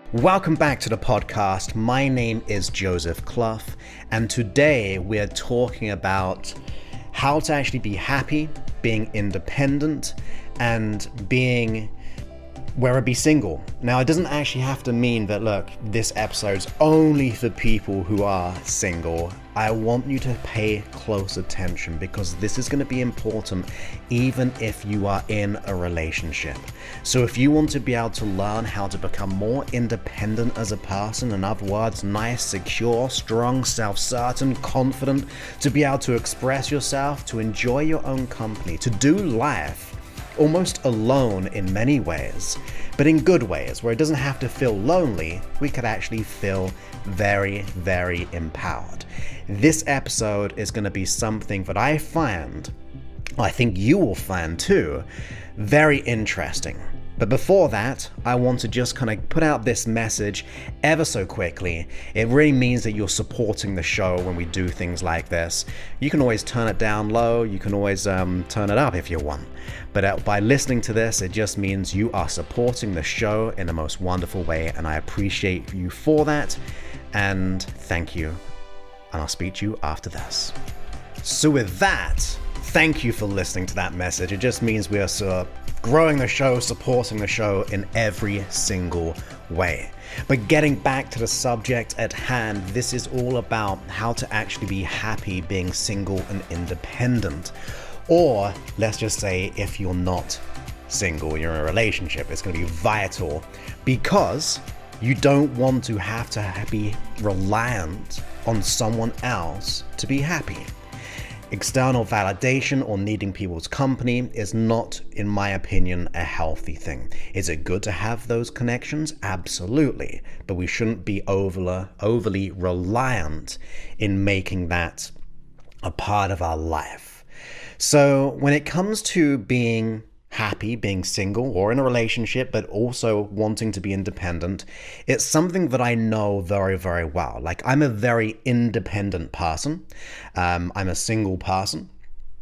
Welcome back to the podcast. My name is Joseph Clough, and today we're talking about how to actually be happy, being independent, and being whether it be single. Now, it doesn't actually have to mean that, look, this episode's only for people who are single. I want you to pay close attention because this is going to be important even if you are in a relationship. So if you want to be able to learn how to become more independent as a person, in other words, nice, secure, strong, self-certain, confident, to be able to express yourself, to enjoy your own company, to do life almost alone in many ways, but in good ways, where it doesn't have to feel lonely, we could actually feel very, very empowered. This episode is going to be something that I think you will find too, very interesting. But before that, I want to just kind of put out this message ever so quickly. It really means that you're supporting the show when we do things like this. You can always turn it down low, you can always turn it up if you want. But by listening to this, it just means you are supporting the show in the most wonderful way, and I appreciate you for that. And thank you. And I'll speak to you after this. So with that, thank you for listening to that message. It just means we are growing the show, supporting the show in every single way. But getting back to the subject at hand, this is all about how to actually be happy being single and independent. Or let's just say if you're not single, you're in a relationship, it's going to be vital because you don't want to have to be reliant on someone else to be happy. External validation or needing people's company is not, in my opinion, a healthy thing. Is it good to have those connections? Absolutely. But we shouldn't be overly reliant in making that a part of our life. So when it comes to being happy, being single or in a relationship, but also wanting to be independent, it's something that I know very, very well. Like, I'm a very independent person. I'm a single person.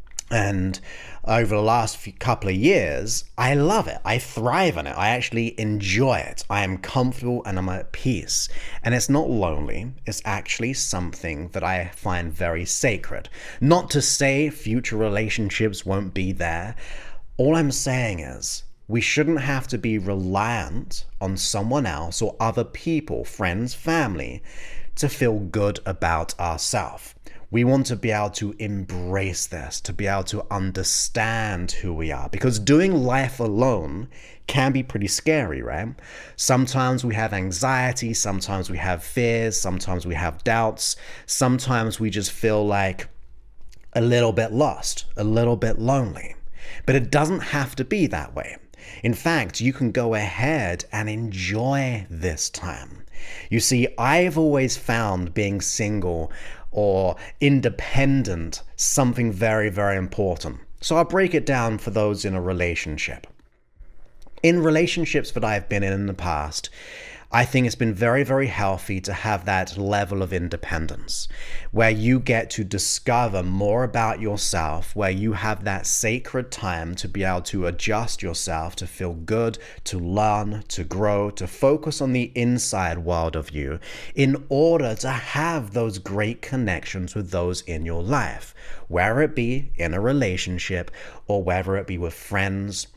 And over the last couple of years, I love it. I thrive on it. I actually enjoy it. I am comfortable and I'm at peace. And it's not lonely. It's actually something that I find very sacred. Not to say future relationships won't be there. All I'm saying is we shouldn't have to be reliant on someone else or other people, friends, family, to feel good about ourselves. We want to be able to embrace this, to be able to understand who we are, because doing life alone can be pretty scary, right? Sometimes we have anxiety, sometimes we have fears, sometimes we have doubts, sometimes we just feel like a little bit lost, a little bit lonely. But it doesn't have to be that way. In fact, you can go ahead and enjoy this time. You see, I've always found being single or independent something very, very important. So I'll break it down for those in a relationship. In relationships that I've been in the past, I think it's been very, very healthy to have that level of independence where you get to discover more about yourself, where you have that sacred time to be able to adjust yourself, to feel good, to learn, to grow, to focus on the inside world of you in order to have those great connections with those in your life, whether it be in a relationship or whether it be with friends,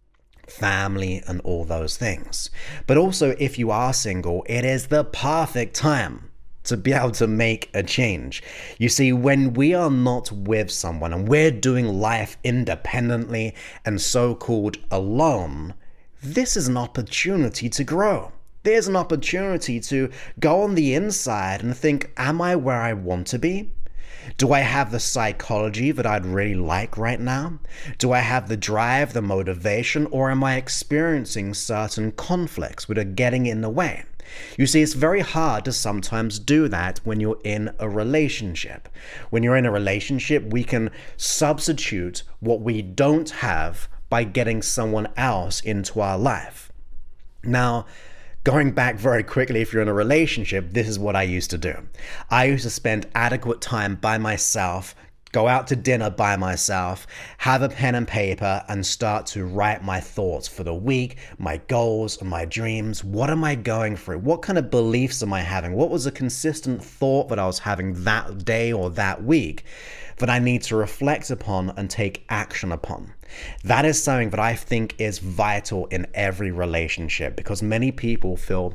family, and all those things. But also, if you are single, it is the perfect time to be able to make a change. You see, when we are not with someone and we're doing life independently and so-called alone, this is an opportunity to grow. There's an opportunity to go on the inside and think, am I where I want to be? Do I have the psychology that I'd really like right now? Do I have the drive, the motivation, or am I experiencing certain conflicts that are getting in the way? You see, it's very hard to sometimes do that when you're in a relationship. When you're in a relationship, we can substitute what we don't have by getting someone else into our life. Now, going back very quickly, if you're in a relationship, this is what I used to do. I used to spend adequate time by myself, go out to dinner by myself, have a pen and paper, and start to write my thoughts for the week, my goals and my dreams. What am I going through? What kind of beliefs am I having? What was a consistent thought that I was having that day or that week that I need to reflect upon and take action upon? That is something that I think is vital in every relationship, because many people feel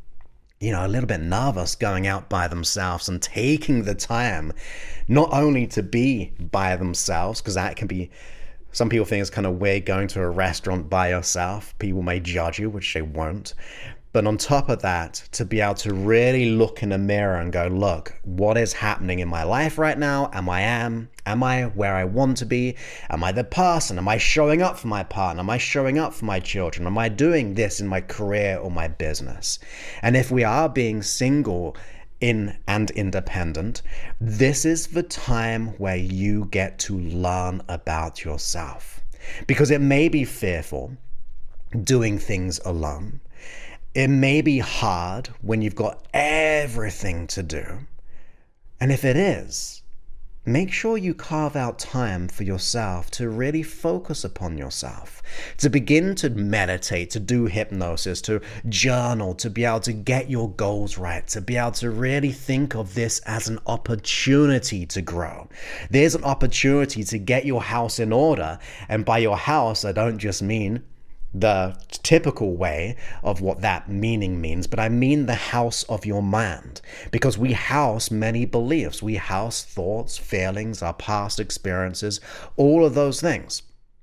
a little bit nervous going out by themselves and taking the time not only to be by themselves, because that can be, some people think it's kind of weird going to a restaurant by yourself. People may judge you, which they won't. But on top of that, to be able to really look in the mirror and go, look, what is happening in my life right now? Am I where I want to be? Am I the person? Am I showing up for my partner? Am I showing up for my children? Am I doing this in my career or my business? And if we are being single and independent, this is the time where you get to learn about yourself. Because it may be fearful doing things alone. It may be hard when you've got everything to do. And if it is, make sure you carve out time for yourself to really focus upon yourself, to begin to meditate, to do hypnosis, to journal, to be able to get your goals right, to be able to really think of this as an opportunity to grow. There's an opportunity to get your house in order. And by your house, I don't just mean the typical way of what that meaning means, but I mean the house of your mind, because we house many beliefs. We house thoughts, feelings, our past experiences, all of those things.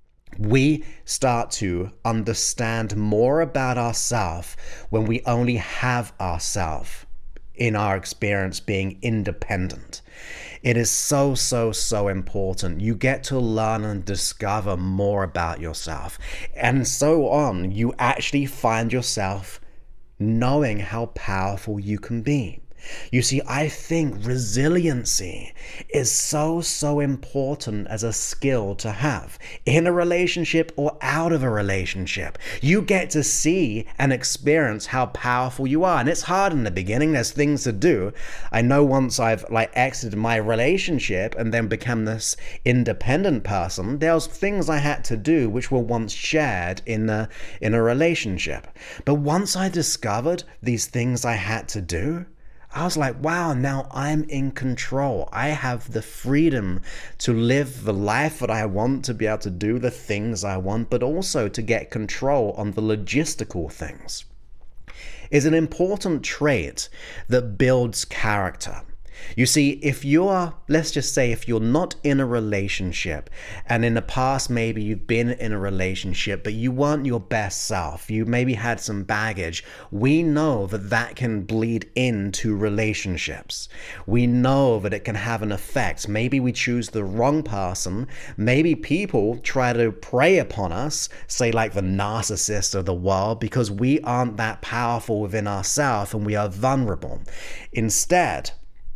We start to understand more about ourselves when we only have ourselves in our experience being independent. It is so, so, so important. You get to learn and discover more about yourself. And so on, you actually find yourself knowing how powerful you can be. You see, I think resiliency is so, so important as a skill to have in a relationship or out of a relationship. You get to see and experience how powerful you are. And it's hard in the beginning. There's things to do. I know once I've exited my relationship and then become this independent person, there was things I had to do which were once shared in a relationship. But once I discovered these things I had to do, I was like, wow, now I'm in control. I have the freedom to live the life that I want, to be able to do the things I want, but also to get control on the logistical things. It's an important trait that builds character. You see, let's just say if you're not in a relationship, and in the past maybe you've been in a relationship, but you weren't your best self, you maybe had some baggage, we know that can bleed into relationships. We know that it can have an effect. Maybe we choose the wrong person. Maybe people try to prey upon us, say like the narcissist of the world, because we aren't that powerful within ourselves and we are vulnerable. Instead,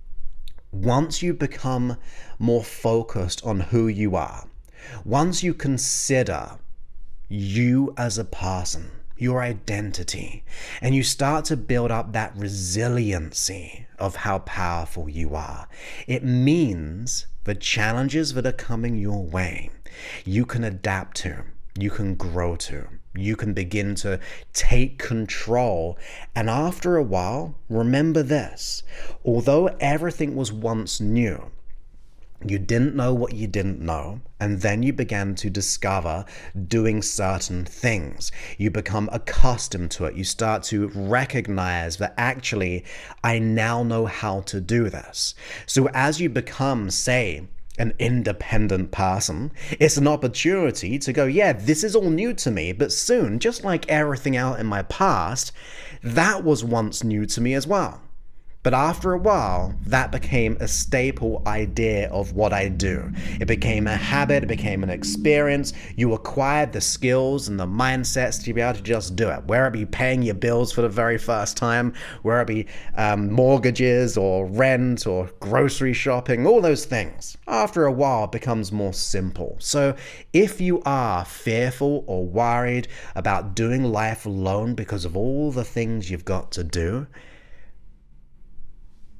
once you become more focused on who you are, once you consider you as a person, your identity, and you start to build up that resiliency of how powerful you are, it means the challenges that are coming your way, you can adapt to, you can grow to. You can begin to take control. And after a while, remember this, although everything was once new, you didn't know what you didn't know, and then you began to discover doing certain things. You become accustomed to it. You start to recognize that actually, I now know how to do this. So as you become, say, an independent person, it's an opportunity to go, yeah, this is all new to me, but soon, just like everything out in my past, that was once new to me as well. But after a while, that became a staple idea of what I do. It became a habit, it became an experience. You acquired the skills and the mindsets to be able to just do it. Whether it be paying your bills for the very first time, whether it be mortgages or rent or grocery shopping, all those things. After a while, it becomes more simple. So if you are fearful or worried about doing life alone because of all the things you've got to do,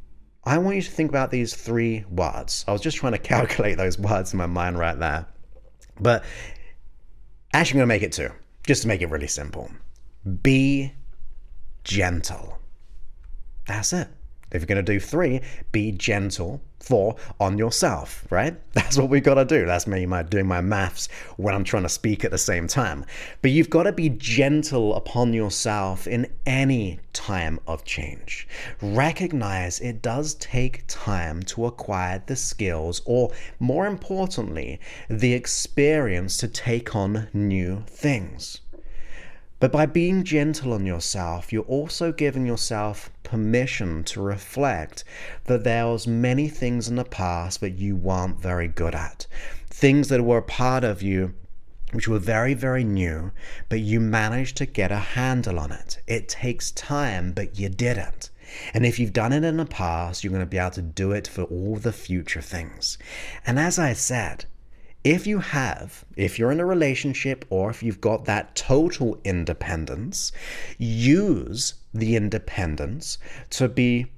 I want you to think about these 3 words. I was just trying to calculate those words in my mind right there. But actually, I'm going to make it 2, just to make it really simple. Be gentle. That's it. If you're going to do 3, be gentle. 4, on yourself, right? That's what we've got to do. That's me doing my maths when I'm trying to speak at the same time. But you've got to be gentle upon yourself in any time of change. Recognize it does take time to acquire the skills, or more importantly, the experience to take on new things. But by being gentle on yourself, you're also giving yourself permission to reflect that there was many things in the past that you weren't very good at. Things that were a part of you which were very, very new, but you managed to get a handle on it. It takes time, but you didn't. And if you've done it in the past, you're going to be able to do it for all the future things. And as I said, if you're in a relationship, or if you've got that total independence, use the independence to be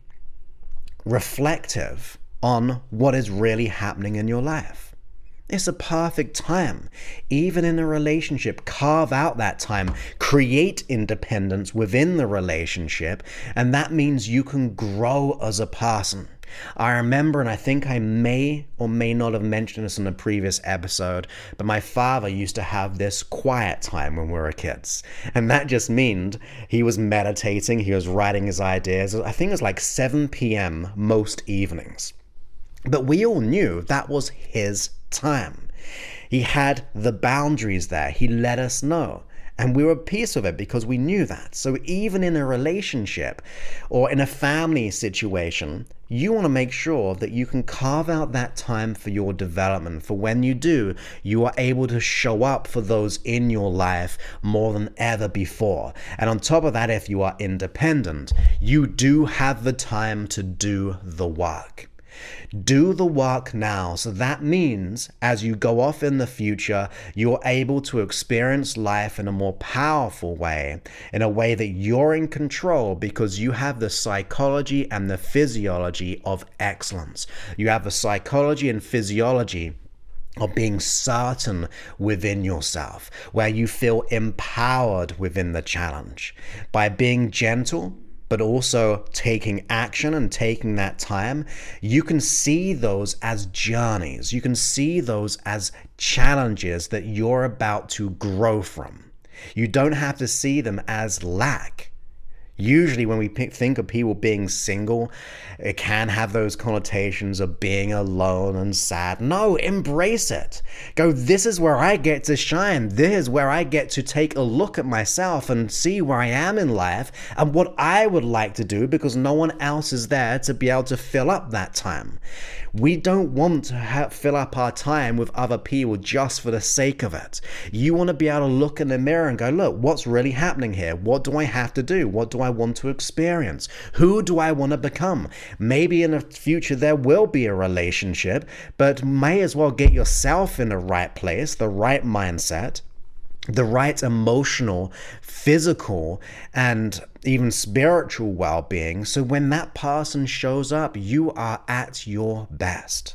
reflective on what is really happening in your life. It's a perfect time. Even in a relationship, carve out that time, create independence within the relationship, and that means you can grow as a person. I remember, and I think I may or may not have mentioned this in a previous episode, but my father used to have this quiet time when we were kids. And that just meant he was meditating, he was writing his ideas. I think it was like 7 p.m. most evenings. But we all knew that was his time. He had the boundaries there. He let us know. And we were at peace with it because we knew that. So even in a relationship or in a family situation, you want to make sure that you can carve out that time for your development. For when you do, you are able to show up for those in your life more than ever before. And on top of that, if you are independent, you do have the time to do the work. Do the work now. So that means as you go off in the future, you're able to experience life in a more powerful way, in a way that you're in control because you have the psychology and the physiology of excellence. You have the psychology and physiology of being certain within yourself, where you feel empowered within the challenge. By being gentle, but also taking action and taking that time, you can see those as journeys. You can see those as challenges that you're about to grow from. You don't have to see them as lack. Usually when we think of people being single, it can have those connotations of being alone and sad. No, embrace it. Go, this is where I get to shine. This is where I get to take a look at myself and see where I am in life and what I would like to do, because no one else is there to be able to fill up that time. We don't want to fill up our time with other people just for the sake of it. You want to be able to look in the mirror and go, look, what's really happening here? What do I have to do? What do I want to experience? Who do I want to become? Maybe in the future there will be a relationship, but may as well get yourself in the right place, the right mindset, the right emotional, physical, and even spiritual well-being, so when that person shows up, you are at your best.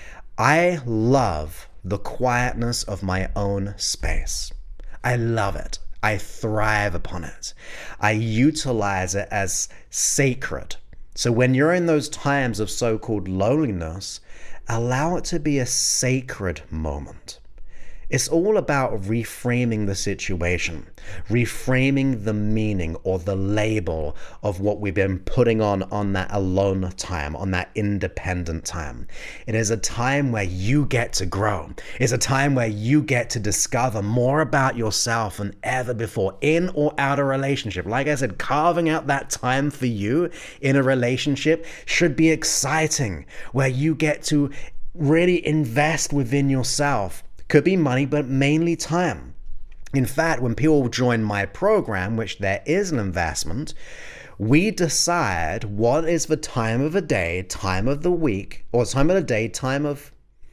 I love the quietness of my own space. I love it. I thrive upon it. I utilize it as sacred. So when you're in those times of so-called loneliness, allow it to be a sacred moment. It's all about reframing the situation, reframing the meaning or the label of what we've been putting on that alone time, on that independent time. It is a time where you get to grow. It's a time where you get to discover more about yourself than ever before, in or out of a relationship. Like I said, carving out that time for you in a relationship should be exciting, where you get to really invest within yourself. Could be money, but mainly time. In fact, when people join my program, which there is an investment, we decide what is the time of the day, time of the week, or time of the day, time of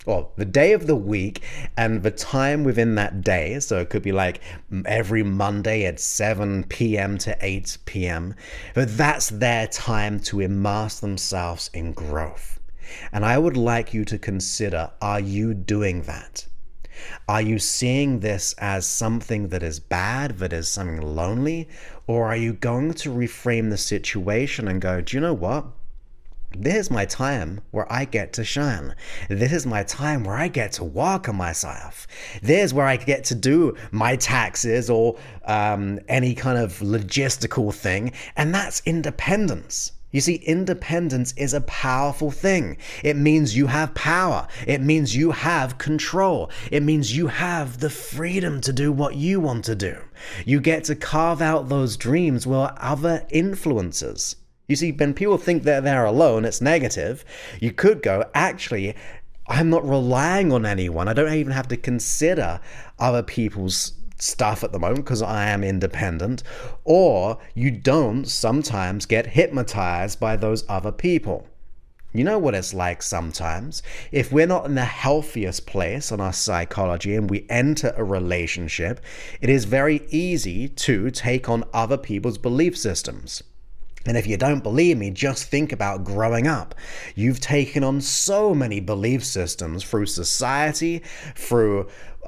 or the day of the week and the time within that day. So it could be like every Monday at 7 p.m. to 8 p.m. But that's their time to immerse themselves in growth. And I would like you to consider, are you doing that? Are you seeing this as something that is bad, that is something lonely? Or are you going to reframe the situation and go, do you know what? This is my time where I get to shine. This is my time where I get to work on myself. This is where I get to do my taxes or any kind of logistical thing. And that's independence. You see, independence is a powerful thing. It means you have power. It means you have control. It means you have the freedom to do what you want to do. You get to carve out those dreams where other influences. You see, when people think that they're alone, it's negative. You could go, actually, I'm not relying on anyone. I don't even have to consider other people's stuff at the moment because I am independent. Or you don't sometimes get hypnotized by those other people. You know what it's like sometimes. If we're not in the healthiest place in our psychology and we enter a relationship, it is very easy to take on other people's belief systems. And if you don't believe me, just think about growing up. You've taken on so many belief systems through society, through,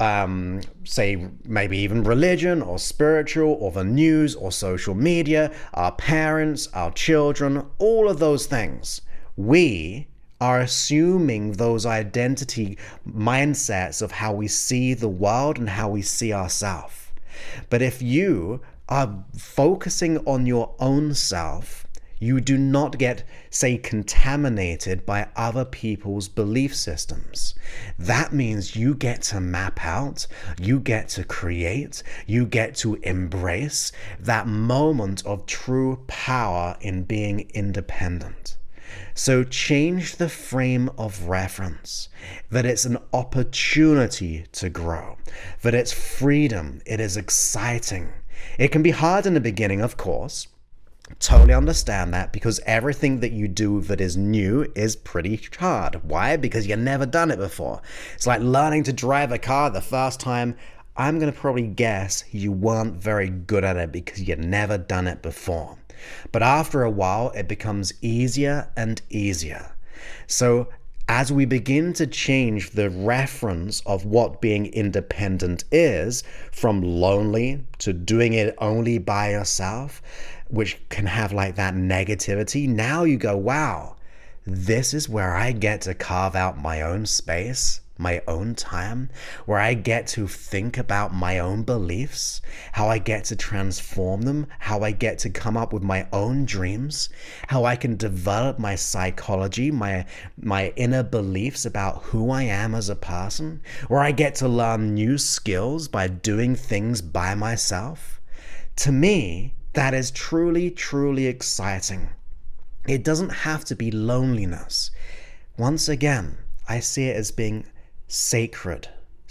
say, maybe even religion or spiritual or the news or social media, our parents, our children, all of those things. We are assuming those identity mindsets of how we see the world and how we see ourselves. But if you are focusing on your own self, you do not get, say, contaminated by other people's belief systems. That means you get to map out, you get to create, you get to embrace that moment of true power in being independent. So change the frame of reference, that it's an opportunity to grow, that it's freedom, it is exciting. It can be hard in the beginning, of course. Totally understand that, because everything that you do that is new is pretty hard. Why? Because you've never done it before. It's like learning to drive a car the first time. I'm going to probably guess you weren't very good at it because you've never done it before. But after a while, it becomes easier and easier. So as we begin to change the reference of what being independent is, from lonely to doing it only by yourself, which can have like that negativity, now you go, wow, this is where I get to carve out my own space, my own time, where I get to think about my own beliefs, how I get to transform them, how I get to come up with my own dreams, how I can develop my psychology, my inner beliefs about who I am as a person, where I get to learn new skills by doing things by myself. To me, that is truly, truly exciting. It doesn't have to be loneliness. Once again, I see it as being sacred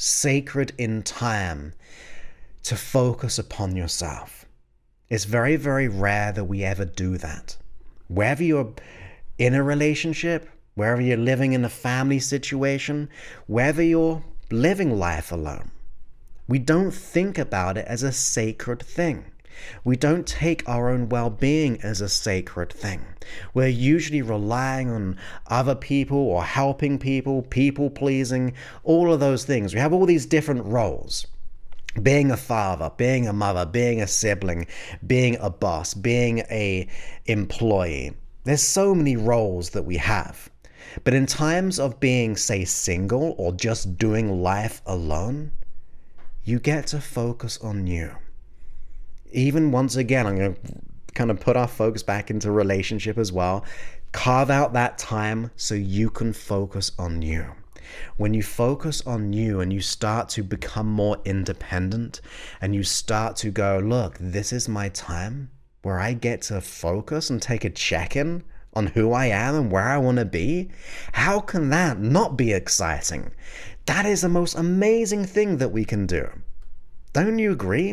in time to focus upon yourself. It's very, very rare that we ever do that. Wherever you're in a relationship, wherever you're living in a family situation, wherever you're living life alone, we don't think about it as a sacred thing. We don't take our own well-being as a sacred thing. We're usually relying on other people or helping people, people-pleasing, all of those things. We have all these different roles. Being a father, being a mother, being a sibling, being a boss, being an employee. There's so many roles that we have. But in times of being, say, single or just doing life alone, you get to focus on you. Even once again, I'm going to kind of put our focus back into relationship as well. Carve out that time so you can focus on you. When you focus on you and you start to become more independent and you start to go, look, this is my time where I get to focus and take a check-in on who I am and where I want to be, how can that not be exciting? That is the most amazing thing that we can do. Don't you agree?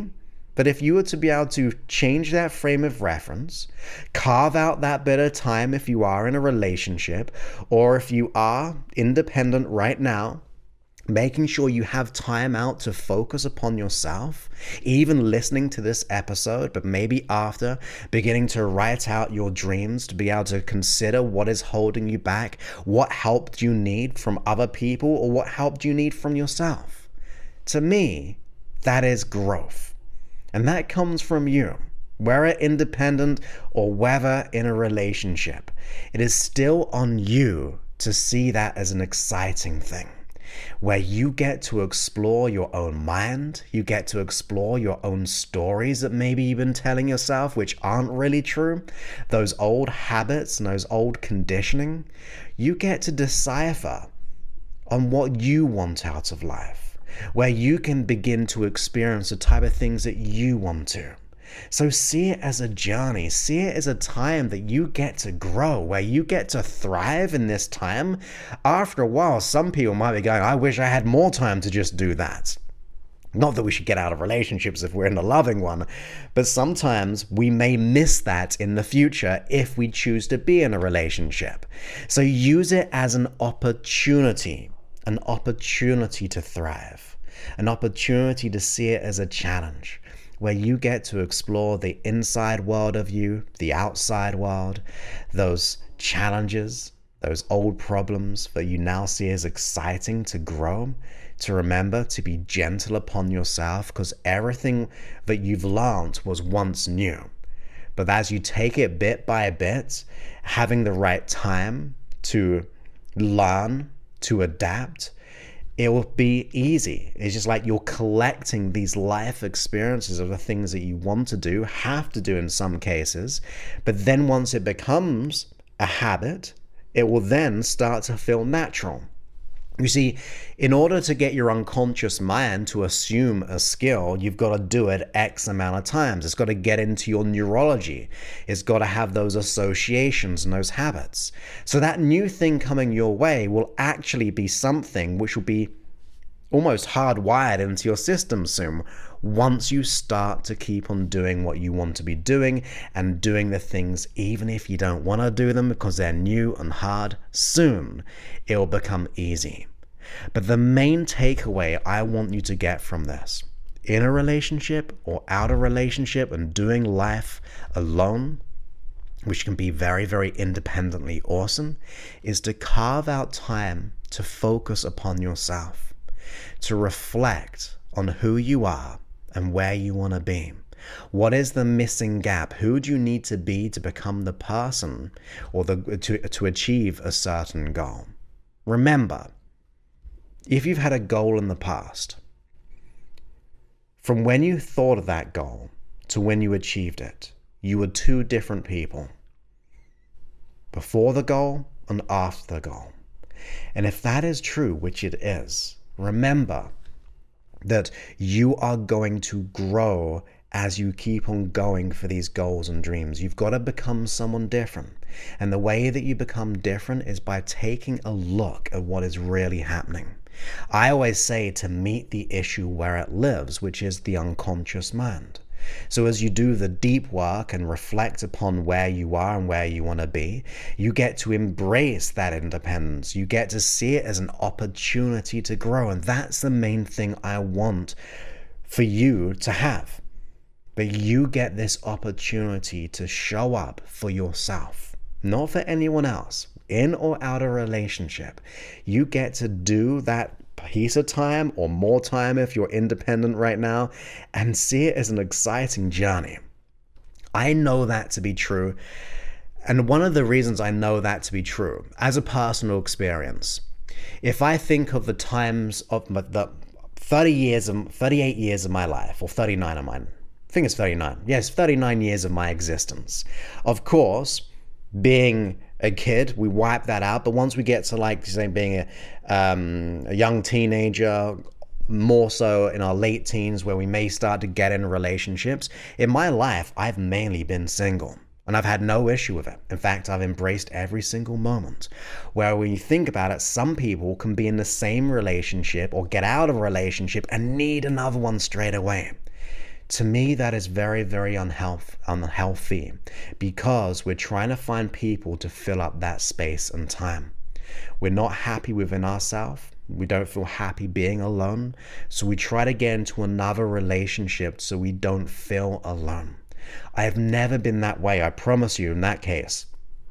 But if you were to be able to change that frame of reference, carve out that bit of time if you are in a relationship, or if you are independent right now, making sure you have time out to focus upon yourself, even listening to this episode, but maybe after, beginning to write out your dreams, to be able to consider what is holding you back, what help do you need from other people, or what help do you need from yourself. To me, that is growth. And that comes from you. Whether independent or whether in a relationship, it is still on you to see that as an exciting thing, where you get to explore your own mind, you get to explore your own stories that maybe you've been telling yourself which aren't really true, those old habits and those old conditioning. You get to decipher on what you want out of life, where you can begin to experience the type of things that you want to. So see it as a journey. See it as a time that you get to grow, where you get to thrive in this time. After a while, some people might be going, I wish I had more time to just do that. Not that we should get out of relationships if we're in a loving one, but sometimes we may miss that in the future if we choose to be in a relationship. So use it as an opportunity to thrive, an opportunity to see it as a challenge, where you get to explore the inside world of you, the outside world, those challenges, those old problems that you now see as exciting to grow, to remember to be gentle upon yourself, because everything that you've learned was once new. But as you take it bit by bit, having the right time to learn, to adapt, it will be easy. It's just like you're collecting these life experiences of the things that you want to do, have to do in some cases, but then once it becomes a habit, it will then start to feel natural. You see, in order to get your unconscious mind to assume a skill, you've got to do it X amount of times. It's got to get into your neurology. It's got to have those associations and those habits. So that new thing coming your way will actually be something which will be almost hardwired into your system soon, once you start to keep on doing what you want to be doing and doing the things even if you don't want to do them because they're new and hard. Soon it will become easy. But the main takeaway I want you to get from this, in a relationship or out of relationship and doing life alone, which can be very, very independently awesome, is to carve out time to focus upon yourself, to reflect on who you are and where you want to be. What is the missing gap? Who do you need to be to become the person or to achieve a certain goal? Remember, if you've had a goal in the past, from when you thought of that goal to when you achieved it, you were two different people. Before the goal and after the goal. And if that is true, which it is, remember that you are going to grow as you keep on going for these goals and dreams. You've got to become someone different. And the way that you become different is by taking a look at what is really happening. I always say to meet the issue where it lives, which is the unconscious mind. So as you do the deep work and reflect upon where you are and where you want to be, you get to embrace that independence. You get to see it as an opportunity to grow. And that's the main thing I want for you to have. That you get this opportunity to show up for yourself, not for anyone else, in or out of a relationship. You get to do that piece of time or more time if you're independent right now and see it as an exciting journey. I know that to be true. And one of the reasons I know that to be true, as a personal experience, if I think of the times of the 38 years of my life, or 39 of mine, I think it's 39. Yes, 39 years of my existence. Of course, being a kid, we wipe that out. But once we get to, like, say, being a young teenager, more so in our late teens, where we may start to get in relationships, in my life, I've mainly been single. And I've had no issue with it. In fact, I've embraced every single moment. Where when you think about it, some people can be in the same relationship or get out of a relationship and need another one straight away. To me, that is very, very unhealthy because we're trying to find people to fill up that space and time. We're not happy within ourselves. We don't feel happy being alone. So we try to get into another relationship so we don't feel alone. I have never been that way, I promise you, in that case.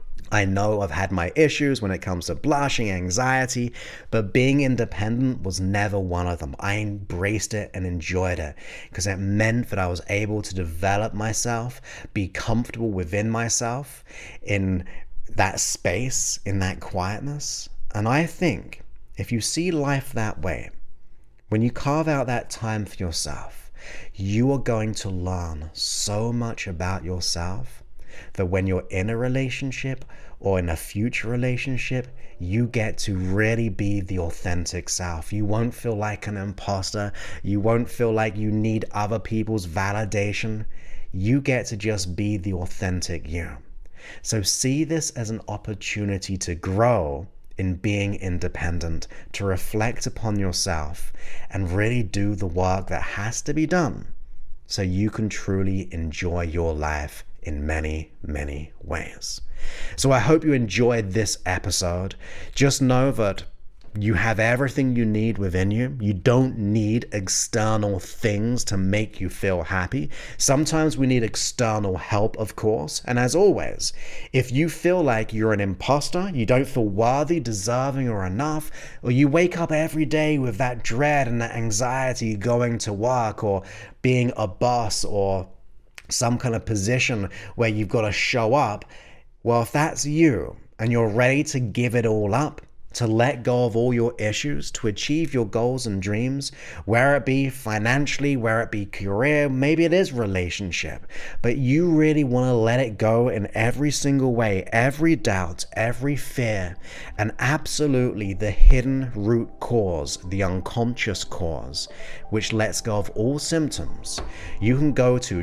I know I've had my issues when it comes to blushing, anxiety, but being independent was never one of them. I embraced it and enjoyed it because it meant that I was able to develop myself, be comfortable within myself in that space, in that quietness. And I think if you see life that way, when you carve out that time for yourself, you are going to learn so much about yourself that when you're in a relationship or in a future relationship, you get to really be the authentic self. You won't feel like an imposter. You won't feel like you need other people's validation. You get to just be the authentic you. So see this as an opportunity to grow in being independent, to reflect upon yourself and really do the work that has to be done so you can truly enjoy your life in many, many ways. So I hope you enjoyed this episode. Just know that you have everything you need within you. You don't need external things to make you feel happy. Sometimes we need external help, of course. And as always, if you feel like you're an imposter, you don't feel worthy, deserving, or enough, or you wake up every day with that dread and that anxiety going to work or being a boss or some kind of position where you've got to show up, well, if that's you and you're ready to give it all up, to let go of all your issues, to achieve your goals and dreams, where it be financially, where it be career, maybe it is relationship, but you really want to let it go in every single way, every doubt, every fear, and absolutely the hidden root cause, the unconscious cause, which lets go of all symptoms, you can go to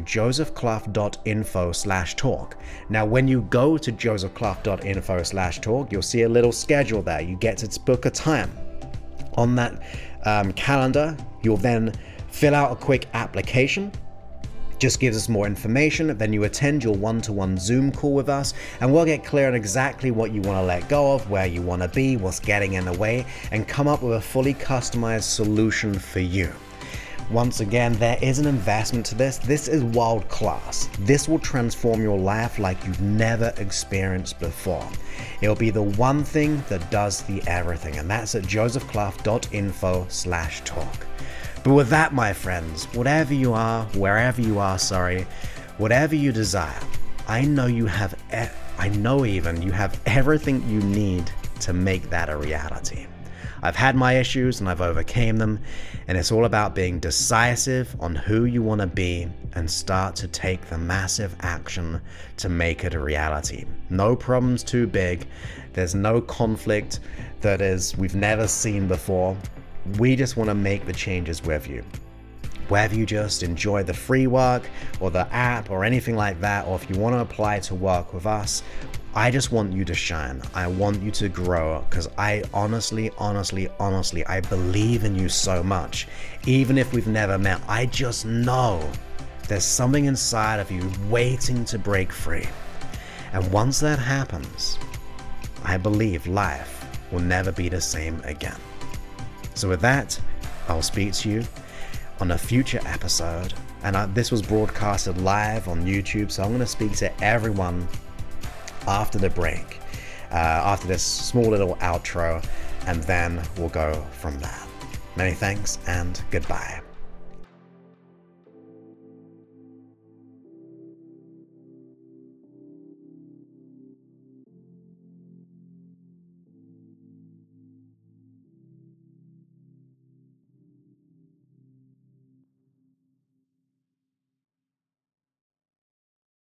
josephclough.info/talk. Now, when you go to josephclough.info/talk, you'll see a little schedule there. You get to book a time. On that calendar, you'll then fill out a quick application. Just gives us more information. Then you attend your one-to-one Zoom call with us, and we'll get clear on exactly what you want to let go of, where you want to be, what's getting in the way, and come up with a fully customized solution for you. Once again, there is an investment to this. This is world class. This will transform your life like you've never experienced before. It'll be the one thing that does the everything, and that's at josephclough.info/talk. But with that, my friends, whatever you are, wherever you are, whatever you desire, I know you have everything you need to make that a reality. I've had my issues and I've overcame them, and it's all about being decisive on who you want to be and start to take the massive action to make it a reality. No problem's too big. There's no conflict we've never seen before. We just want to make the changes with you. Whether you just enjoy the free work or the app or anything like that, or if you want to apply to work with us, I just want you to shine. I want you to grow, because I honestly, I believe in you so much. Even if we've never met, I just know there's something inside of you waiting to break free. And once that happens, I believe life will never be the same again. So with that, I'll speak to you on a future episode. And this was broadcasted live on YouTube, so I'm going to speak to everyone after the break, after this small little outro, and then we'll go from there. Many thanks and goodbye.